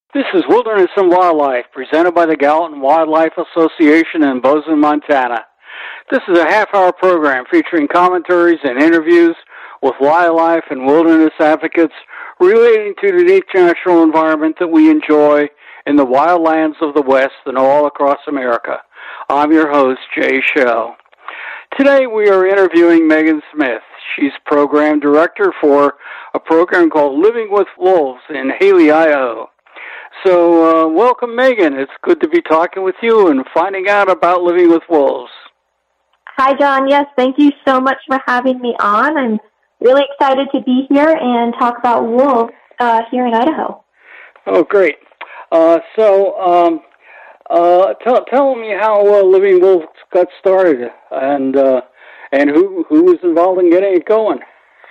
This is Wilderness and Wildlife, presented by the Gallatin Wildlife Association in Bozeman, Montana. This is a half-hour program featuring commentaries and interviews with wildlife and wilderness advocates relating to the unique natural environment that we enjoy in the wildlands of the West and all across America. I'm your host, Jay Shell. Today we are interviewing Megan Smith. She's program director for a program called Living with Wolves in Hailey, Idaho. So welcome, Megan. It's good to be talking with you and finding out about Living with Wolves. Hi, John. Yes, thank you so much for having me on. I'm really excited to be here and talk about wolves here in Idaho. Oh, great. Tell me how Living Wolves got started and who was involved in getting it going.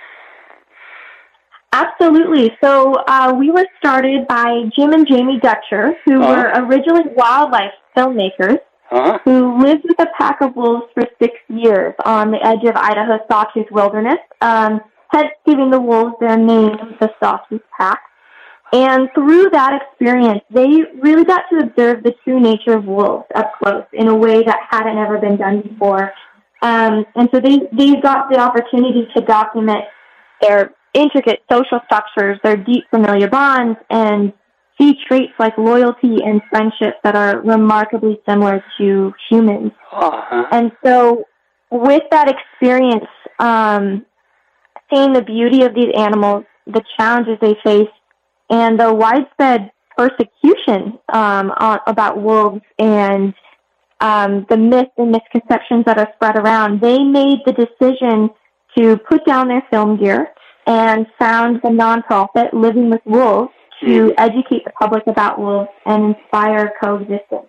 Absolutely. So we were started by Jim and Jamie Dutcher, who were originally wildlife filmmakers who lived with a pack of wolves for 6 years on the edge of Idaho's Sawtooth Wilderness, hence giving the wolves their name, the Sawtooth Pack. And through that experience, they really got to observe the true nature of wolves up close in a way that hadn't ever been done before. And so they got the opportunity to document their intricate social structures, their deep familiar bonds, and see traits like loyalty and friendship that are remarkably similar to humans. And so with that experience, seeing the beauty of these animals, the challenges they face, and the widespread persecution about wolves and the myths and misconceptions that are spread around, they made the decision to put down their film gear and found the nonprofit Living with Wolves to educate the public about wolves and inspire coexistence.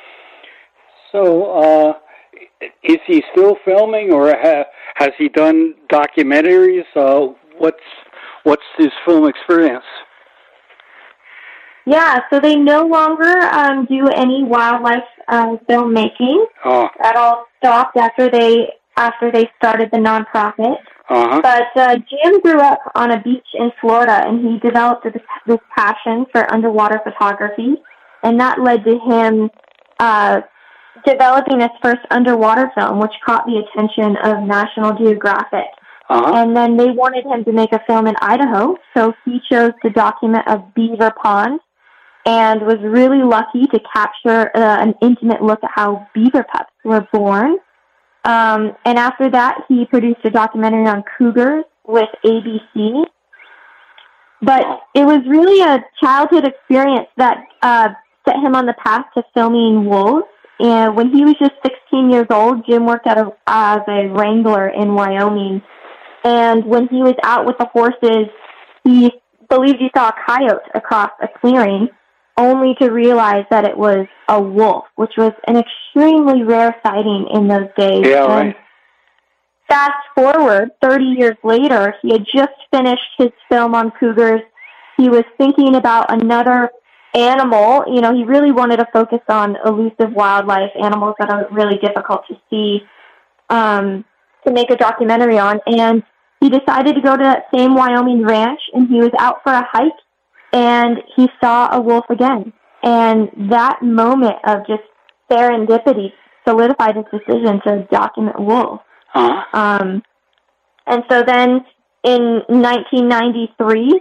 So, is he still filming, or has he done documentaries? What's his film experience? Yeah, so they no longer do any wildlife filmmaking. That all stopped after they started the nonprofit. But Jim grew up on a beach in Florida, and he developed this passion for underwater photography, and that led to him developing his first underwater film, which caught the attention of National Geographic. And then they wanted him to make a film in Idaho, so he chose to document a beaver pond and was really lucky to capture an intimate look at how beaver pups were born. And after that, he produced a documentary on cougars with ABC. But it was really a childhood experience that set him on the path to filming wolves. And when he was just 16 years old, Jim worked as a wrangler in Wyoming. And when he was out with the horses, he believed he saw a coyote across a clearing, only to realize that it was a wolf, which was an extremely rare sighting in those days. Yeah, right. And fast forward, 30 years later, he had just finished his film on cougars. He was thinking about another animal. You know, he really wanted to focus on elusive wildlife, animals that are really difficult to see, to make a documentary on. And he decided to go to that same Wyoming ranch, and he was out for a hike, and he saw a wolf again. And that moment of just serendipity solidified his decision to document wolves. And so then in 1993,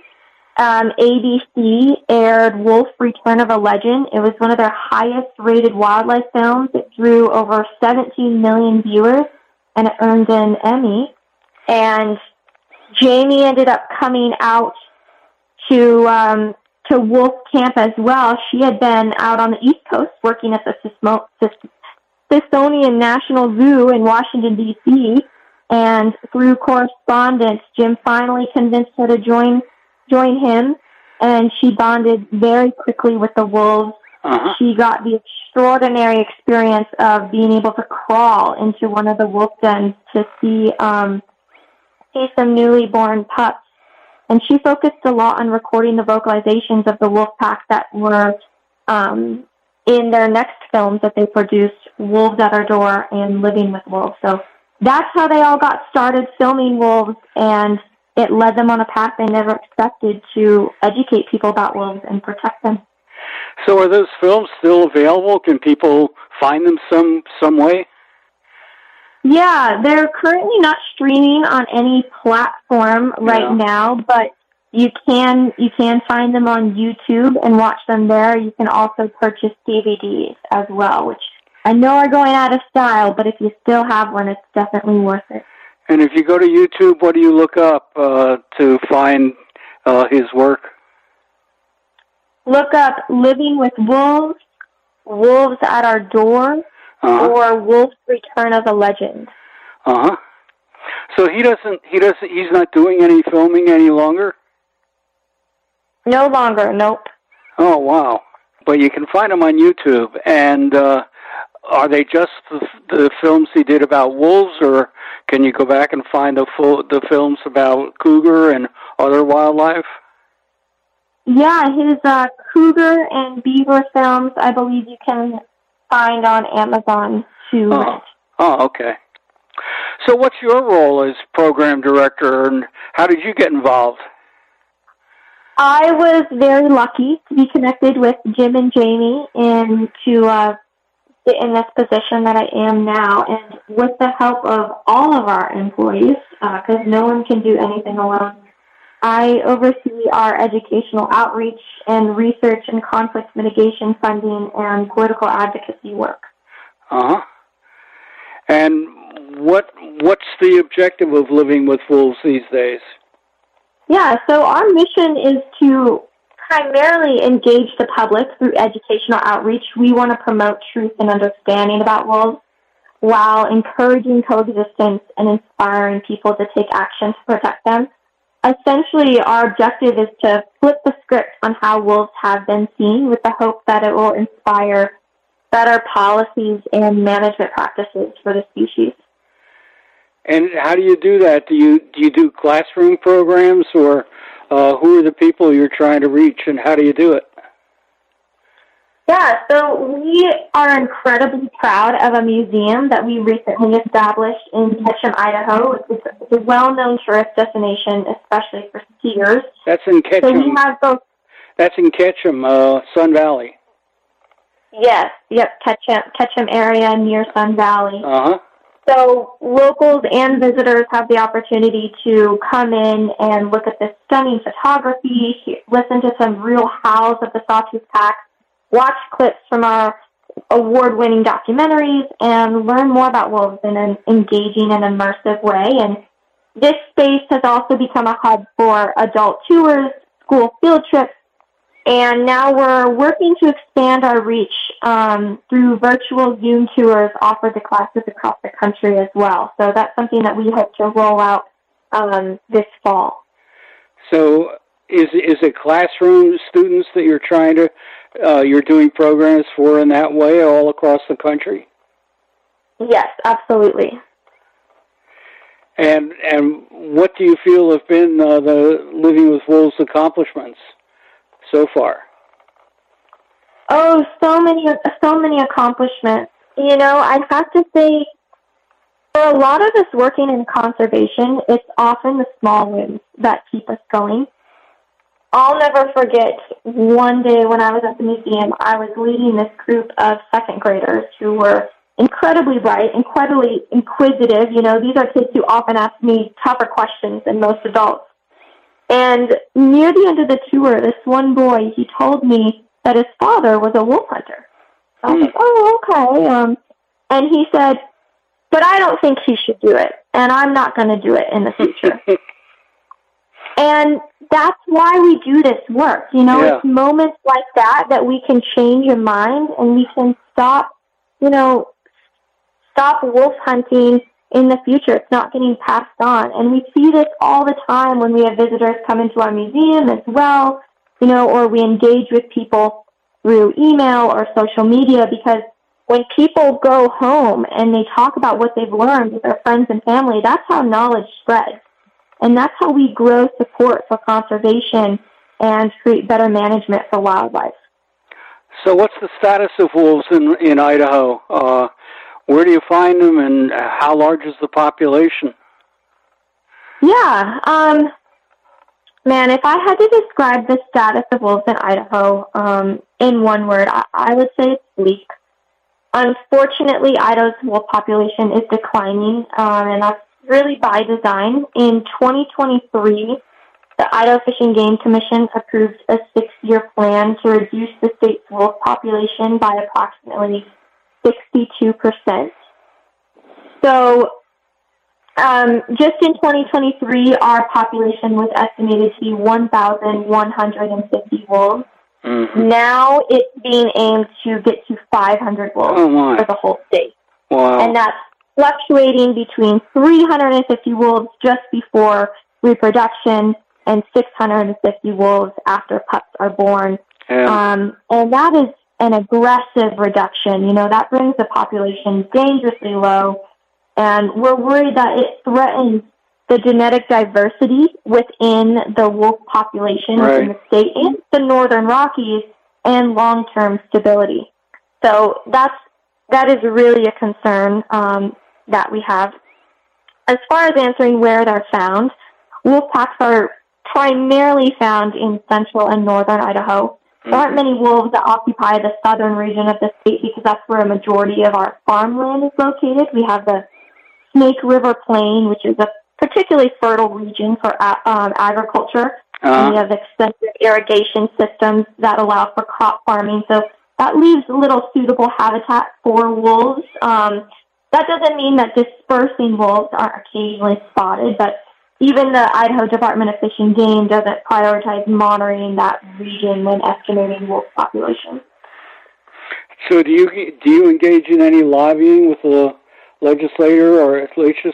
ABC aired Wolf Return of a Legend. It was one of their highest rated wildlife films. It drew over 17 million viewers, and it earned an Emmy. And Jamie ended up coming out to wolf camp as well. She had been out on the East Coast working at the Smithsonian National Zoo in Washington, D.C., and through correspondence, Jim finally convinced her to join him, and she bonded very quickly with the wolves. She got the extraordinary experience of being able to crawl into one of the wolf dens to see some newly born pups. And she focused a lot on recording the vocalizations of the wolf pack that were in their next films that they produced, Wolves at Our Door and Living with Wolves. So that's how they all got started filming wolves, and it led them on a path they never expected to educate people about wolves and protect them. So are those films still available? Can people find them some way? Yeah, they're currently not streaming on any platform right now, but you can find them on YouTube and watch them there. You can also purchase DVDs as well, which I know are going out of style, but if you still have one, it's definitely worth it. And if you go to YouTube, what do you look up to find his work? Look up Living with Wolves, Wolves at Our Door, or Wolf's Return as a Legend. So he's not doing any filming any longer? No longer, nope. Oh, wow. But you can find them on YouTube. And are they just the films he did about wolves, or can you go back and find the films about cougar and other wildlife? Yeah, his cougar and beaver films, I believe you can find on Amazon to rent. Oh, okay. So what's your role as program director, and how did you get involved? I was very lucky to be connected with Jim and Jamie and to get in this position that I am now. And with the help of all of our employees, because no one can do anything alone, I oversee our educational outreach and research and conflict mitigation funding and political advocacy work. And what's the objective of Living with Wolves these days? Yeah, so our mission is to primarily engage the public through educational outreach. We want to promote truth and understanding about wolves while encouraging coexistence and inspiring people to take action to protect them. Essentially, our objective is to flip the script on how wolves have been seen with the hope that it will inspire better policies and management practices for the species. And how do you do that? Do you do classroom programs, or who are the people you're trying to reach, and how do you do it? Yeah, so we are incredibly proud of a museum that we recently established in Ketchum, Idaho. It's a well-known tourist destination, especially for skiers. That's in Ketchum. So we have both. That's in Ketchum, Sun Valley. Yes, Ketchum area near Sun Valley. So locals and visitors have the opportunity to come in and look at this stunning photography, listen to some real howls of the Sawtooth Pack, watch clips from our award-winning documentaries, and learn more about wolves in an engaging and immersive way. And this space has also become a hub for adult tours, school field trips, and now we're working to expand our reach through virtual Zoom tours offered to classes across the country as well. So that's something that we hope to roll out this fall. So is it classroom students that you're trying to, you're doing programs for in that way all across the country? Yes, absolutely. And what do you feel have been the Living with Wolves accomplishments so far? Oh, so many accomplishments. You know, I have to say, for a lot of us working in conservation, it's often the small wins that keep us going. I'll never forget one day when I was at the museum, I was leading this group of second graders who were incredibly bright, incredibly inquisitive. You know, these are kids who often ask me tougher questions than most adults. And near the end of the tour, this one boy, he told me that his father was a wolf hunter. I was like, oh, okay. And he said, but I don't think he should do it, and I'm not going to do it in the future. And that's why we do this work. You know, It's moments like that that we can change your mind, and we can stop wolf hunting in the future. It's not getting passed on. And we see this all the time when we have visitors come into our museum as well, you know, or we engage with people through email or social media, because when people go home and they talk about what they've learned with their friends and family, that's how knowledge spreads. And that's how we grow support for conservation and create better management for wildlife. So what's the status of wolves in Idaho? Where do you find them, and how large is the population? Yeah, Man, if I had to describe the status of wolves in Idaho in one word, I would say it's bleak. Unfortunately, Idaho's wolf population is declining, and that's really by design. In 2023, the Idaho Fish and Game Commission approved a 6-year plan to reduce the state's wolf population by approximately 62%. So, just in 2023, our population was estimated to be 1,150 wolves. Mm-hmm. Now it's being aimed to get to 500 wolves for the whole state. Wow. And that's fluctuating between 350 wolves just before reproduction and 650 wolves after pups are born. Yeah. And that is an aggressive reduction. You know, that brings the population dangerously low. And we're worried that it threatens the genetic diversity within the wolf population within the state and the Northern Rockies and long-term stability. So that is really a concern that we have. As far as answering where they're found, wolf packs are primarily found in central and northern Idaho. There aren't many wolves that occupy the southern region of the state because that's where a majority of our farmland is located. We have the Snake River Plain, which is a particularly fertile region for agriculture. And we have extensive irrigation systems that allow for crop farming. So that leaves little suitable habitat for wolves. That doesn't mean that dispersing wolves aren't occasionally spotted, but even the Idaho Department of Fish and Game doesn't prioritize monitoring that region when estimating wolf population. So do you engage in any lobbying with the legislature or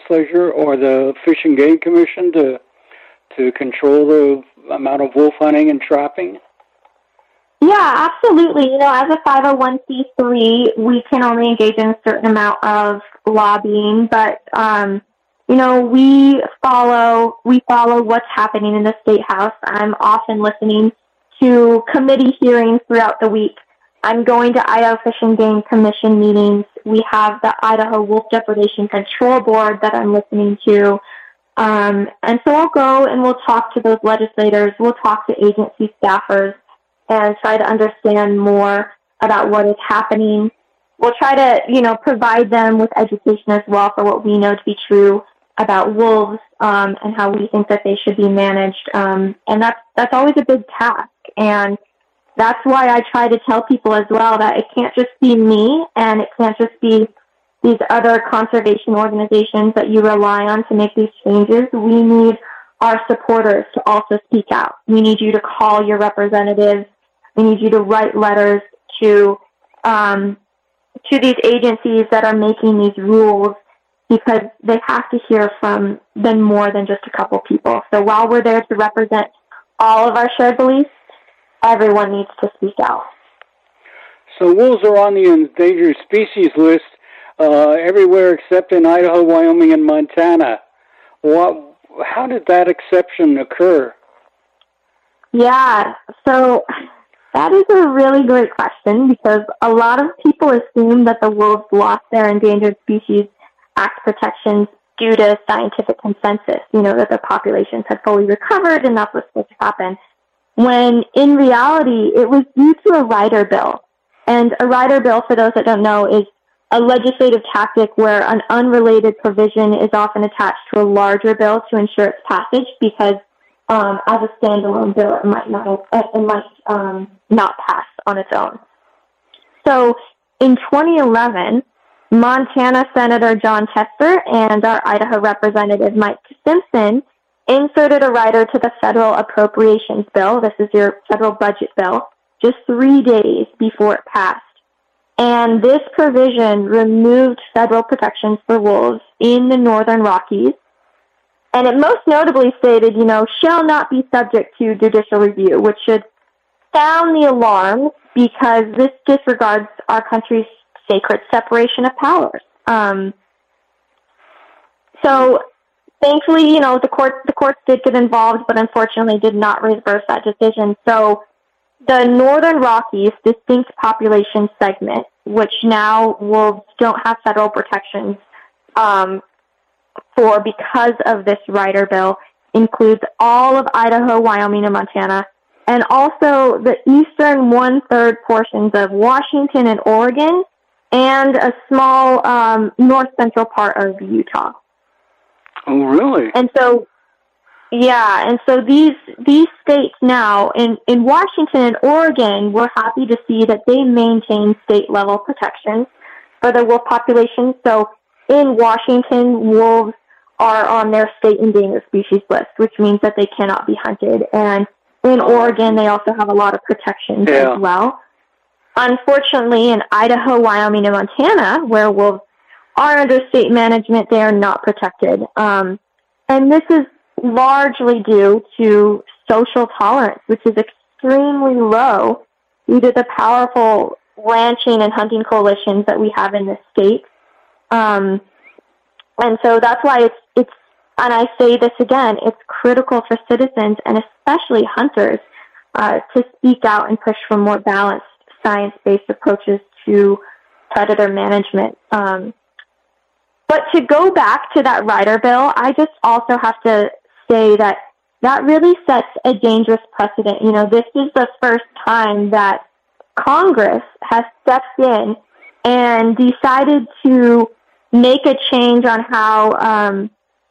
the Fish and Game Commission to control the amount of wolf hunting and trapping? Yeah, absolutely. You know, as a 501c3, we can only engage in a certain amount of lobbying, but you know, we follow what's happening in the State House. I'm often listening to committee hearings throughout the week. I'm going to Idaho Fish and Game Commission meetings. We have the Idaho Wolf Depredation Control Board that I'm listening to. And so I'll go and we'll talk to those legislators. We'll talk to agency staffers and try to understand more about what is happening. We'll try to, you know, provide them with education as well for what we know to be true about wolves and how we think that they should be managed. And that's always a big task. And that's why I try to tell people as well that it can't just be me and it can't just be these other conservation organizations that you rely on to make these changes. We need our supporters to also speak out. We need you to call your representatives. We need you to write letters to these agencies that are making these rules, because they have to hear from them more than just a couple people. So while we're there to represent all of our shared beliefs, everyone needs to speak out. So wolves are on the endangered species list everywhere except in Idaho, Wyoming, and Montana. How did that exception occur? Yeah, so that is a really great question, because a lot of people assume that the wolves lost their Endangered Species Act protections due to scientific consensus, you know, that the populations had fully recovered and that's what's supposed to happen. When in reality, it was due to a rider bill. And a rider bill, for those that don't know, is a legislative tactic where an unrelated provision is often attached to a larger bill to ensure its passage, because as a standalone bill, it might not pass on its own. So in 2011, Montana Senator Jon Tester and our Idaho Representative Mike Simpson inserted a rider to the federal appropriations bill. This is your federal budget bill, just 3 days before it passed. And this provision removed federal protections for wolves in the Northern Rockies. And it most notably stated, you know, shall not be subject to judicial review, which should sound the alarm, because this disregards our country's sacred separation of powers. So thankfully, you know, the courts did get involved, but unfortunately did not reverse that decision. So the Northern Rockies distinct population segment, which now wolves don't have federal protections for because of this rider bill, includes all of Idaho, Wyoming, and Montana, and also the eastern 1/3 portions of Washington and Oregon, and a small north central part of Utah. Oh, really? And so, yeah, and so these states now, in Washington and Oregon, we're happy to see that they maintain state-level protections for the wolf population. So in Washington, wolves are on their state endangered species list, which means that they cannot be hunted. And in Oregon, they also have a lot of protections as well. Unfortunately, in Idaho, Wyoming, and Montana, where wolves are under state management, they are not protected. And this is largely due to social tolerance, which is extremely low due to the powerful ranching and hunting coalitions that we have in this state. And so that's why it's, and I say this again, it's critical for citizens and especially hunters to speak out and push for more balanced science-based approaches to predator management. But to go back to that rider bill, I just also have to say that really sets a dangerous precedent. You know, this is the first time that Congress has stepped in and decided to make a change on how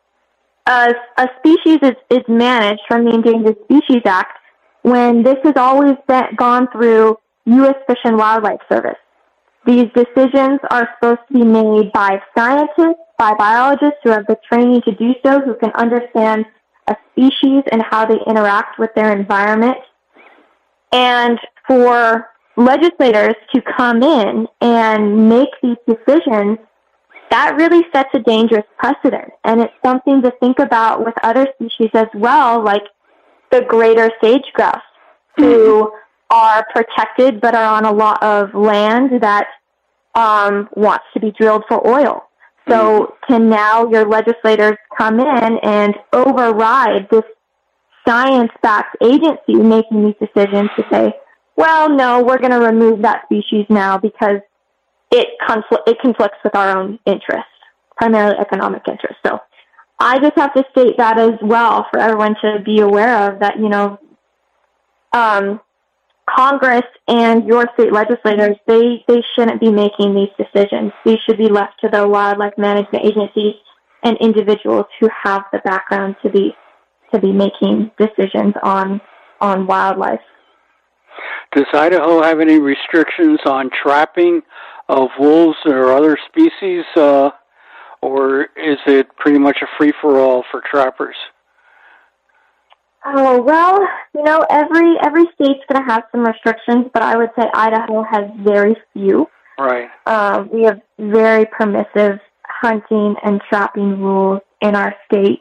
a species is managed from the Endangered Species Act, when this has always gone through U.S. Fish and Wildlife Service. These decisions are supposed to be made by scientists, by biologists who have the training to do so, who can understand a species and how they interact with their environment. And for legislators to come in and make these decisions, that really sets a dangerous precedent. And it's something to think about with other species as well, like the greater sage-grouse, who are protected but are on a lot of land that wants to be drilled for oil. So can now your legislators come in and override this science-backed agency making these decisions to say, well, no, we're going to remove that species now because it conflicts with our own interests, primarily economic interests. So I just have to state that as well for everyone to be aware of, that, you know, Congress and your state legislators, they shouldn't be making these decisions. These should be left to the wildlife management agencies and individuals who have the background to be making decisions on wildlife. Does Idaho have any restrictions on trapping of wolves or other species, or is it pretty much a free-for-all for trappers? Oh, well, you know, every state's going to have some restrictions, but I would say Idaho has very few. Right. We have very permissive hunting and trapping rules in our state.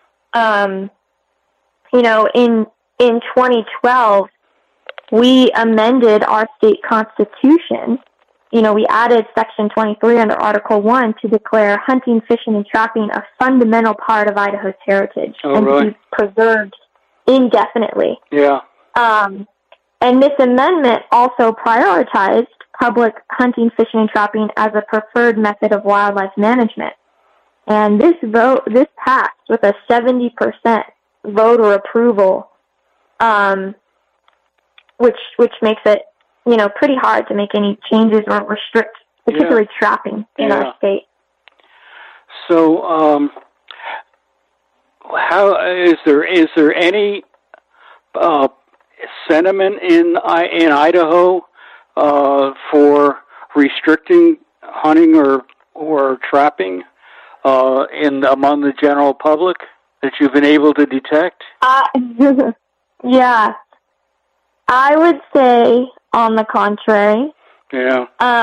You know, in 2012, we amended our state constitution. You know, we added Section 23 under Article 1 to declare hunting, fishing, and trapping a fundamental part of Idaho's heritage and to be preserved indefinitely. Yeah. And this amendment also prioritized public hunting, fishing, and trapping as a preferred method of wildlife management. And this passed with a 70% voter approval, which makes it, you know, pretty hard to make any changes or restrict, particularly trapping in our state. So, how is there any sentiment in Idaho for restricting hunting or trapping among the general public that you've been able to detect? Yeah, I would say on the contrary. Yeah.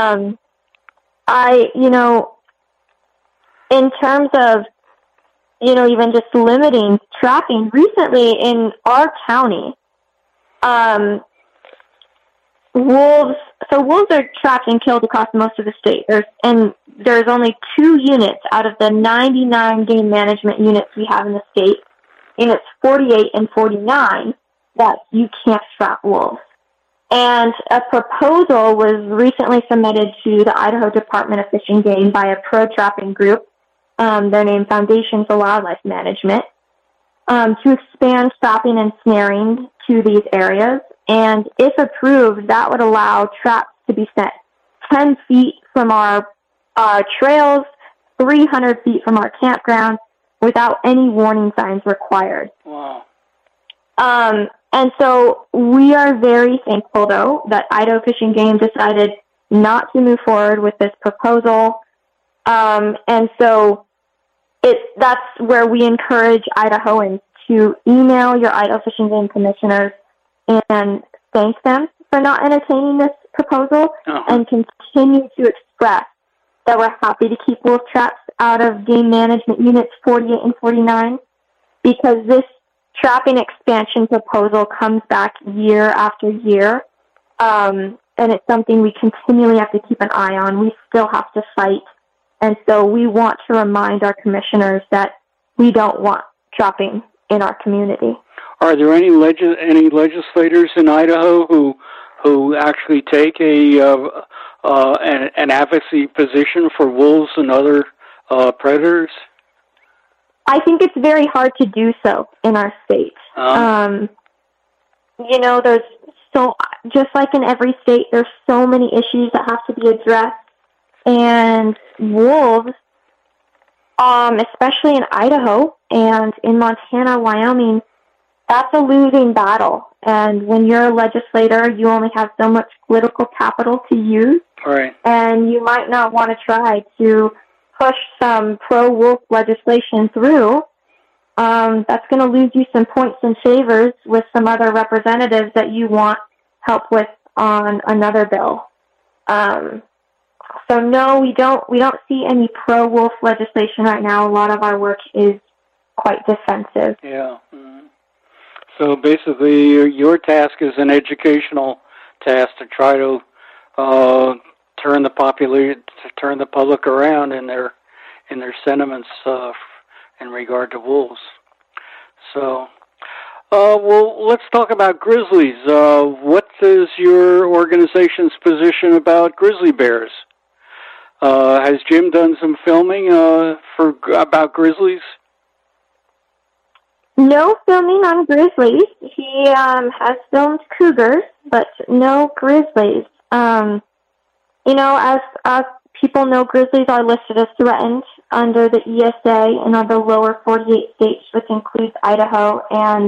You know, in terms of, you know, even just limiting trapping, recently in our county, wolves are trapped and killed across most of the state. There's only 2 units out of the 99 game management units we have in the state, units 48 and 49, that you can't trap wolves. And a proposal was recently submitted to the Idaho Department of Fish and Game by a pro-trapping group. They're named Foundation for Wildlife Management. to expand trapping and snaring to these areas. And if approved, that would allow traps to be set 10 feet from our trails, 300 feet from our campgrounds, without any warning signs required. Wow. And so we are very thankful, though, that Idaho Fish and Game decided not to move forward with this proposal. And so that's where we encourage Idahoans to email your Idaho Fish and Game commissioners and thank them for not entertaining this proposal, and continue to express that we're happy to keep wolf traps out of Game Management Units 48 and 49, because this trapping expansion proposal comes back year after year, and it's something we continually have to keep an eye on. We still have to fight, and so we want to remind our commissioners that we don't want trapping in our community. Are there any legislators in Idaho who actually take an advocacy position for wolves and other predators? I think it's very hard to do so in our state. There's just like in every state, there's so many issues that have to be addressed, and wolves, especially in Idaho and in Montana, Wyoming, that's a losing battle. And when you're a legislator, you only have so much political capital to use. Right. And you might not want to try to push some pro-wolf legislation through. That's going to lose you some points and favors with some other representatives that you want help with on another bill. So no, we don't see any pro-wolf legislation right now. A lot of our work is quite defensive. Yeah. Mm-hmm. So basically, your task is an educational task to try to turn the public around in their sentiments in regard to wolves. So, well, let's talk about grizzlies. What is your organization's position about grizzly bears? Has Jim done some filming about grizzlies? No filming on grizzlies. He has filmed cougars, but no grizzlies. As people know, grizzlies are listed as threatened under the ESA in the lower 48 states, which includes Idaho. And,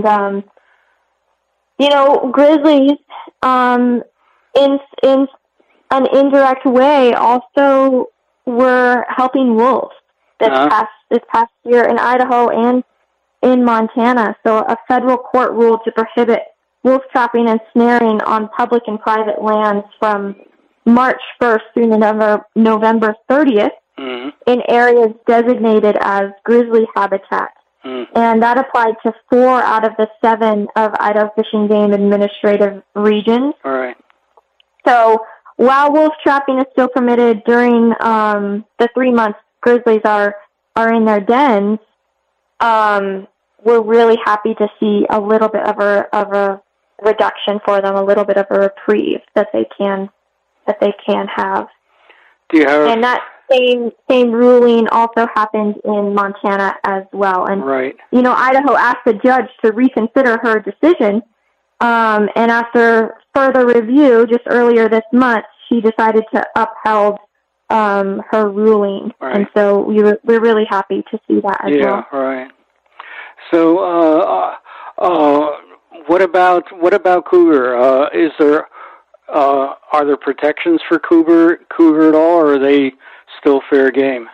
grizzlies, in an indirect way, also were helping wolves this past year in Idaho and in Montana. So a federal court ruled to prohibit wolf trapping and snaring on public and private lands from March 1st through November 30th in areas designated as grizzly habitat. And that applied to 4 out of the 7 of Idaho Fish and Game administrative regions. All right. So while wolf trapping is still permitted during the 3 months grizzlies are in their dens, we're really happy to see a little bit of a reduction for them, a little bit of a reprieve that they can have. Do you have? And that same ruling also happened in Montana as well. And right. Idaho asked the judge to reconsider her decision, and after further review, just earlier this month, she decided to uphold her ruling. Right. And so we're really happy to see that as well. Yeah, right. So, what about cougar? Are there protections for cougar at all, or are they still fair game?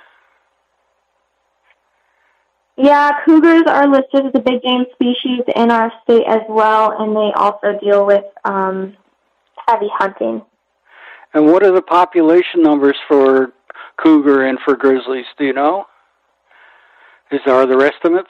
Yeah, cougars are listed as a big game species in our state as well, and they also deal with heavy hunting. And what are the population numbers for cougar and for grizzlies? Do you know? Are there estimates?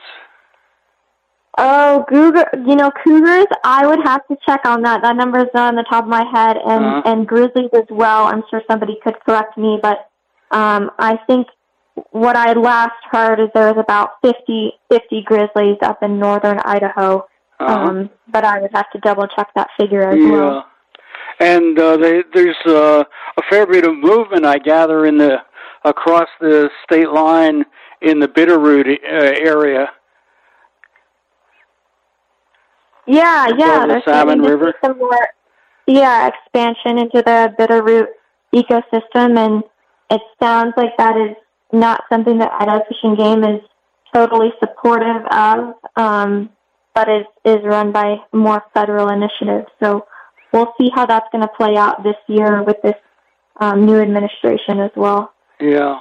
Oh, cougars, I would have to check on that. That number is not on the top of my head, and grizzlies as well. I'm sure somebody could correct me, but I think what I last heard is there was about 50 grizzlies up in northern Idaho, but I would have to double check that figure as well. And there's a fair bit of movement, I gather, across the state line in the Bitterroot area. Yeah, the Salmon River. Some more, expansion into the Bitterroot ecosystem, and it sounds like that is not something that Idaho Fish and Game is totally supportive of, but is run by more federal initiatives. So we'll see how that's going to play out this year with this new administration as well. Yeah.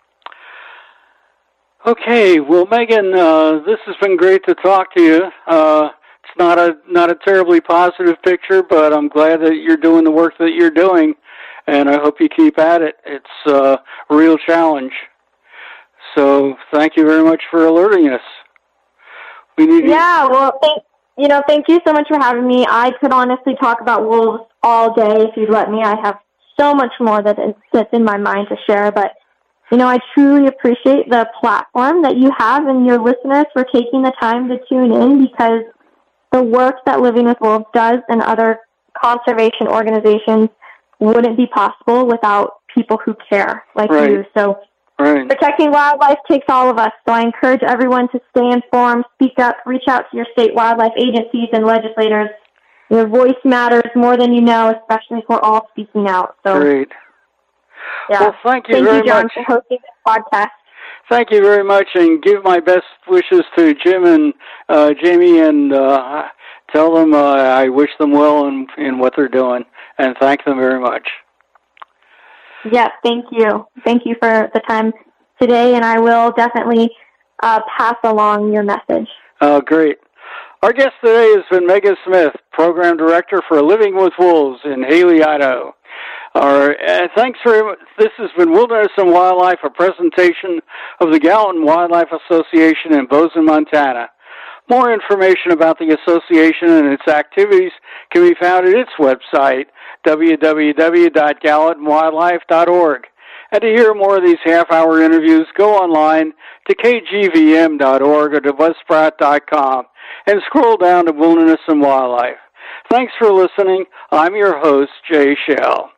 Okay. Well, Megan, this has been great to talk to you. It's not a terribly positive picture, but I'm glad that you're doing the work that you're doing, and I hope you keep at it. It's a real challenge. So thank you very much for alerting us. We need thank you so much for having me. I could honestly talk about wolves all day if you'd let me. I have so much more that's in my mind to share, but I truly appreciate the platform that you have and your listeners for taking the time to tune in, because the work that Living with Wolves does and other conservation organizations wouldn't be possible without people who care like you. So protecting wildlife takes all of us. So I encourage everyone to stay informed, speak up, reach out to your state wildlife agencies and legislators. Your voice matters more than you know, especially if we're all speaking out. So, great. Yeah. Well, thank you very John, much for hosting this podcast. Thank you very much, and give my best wishes to Jim and Jamie, and tell them I wish them well in what they're doing, and thank them very much. Yes, thank you. Thank you for the time today, and I will definitely pass along your message. Great. Our guest today has been Megan Smith, Program Director for Living with Wolves in Hailey, Idaho. Thanks very much. This has been Wilderness and Wildlife, a presentation of the Gallatin Wildlife Association in Bozeman, Montana. More information about the association and its activities can be found at its website, www.gallatinwildlife.org. And to hear more of these half-hour interviews, go online to kgvm.org or to buzzsprout.com and scroll down to Wilderness and Wildlife. Thanks for listening. I'm your host, Jay Shell.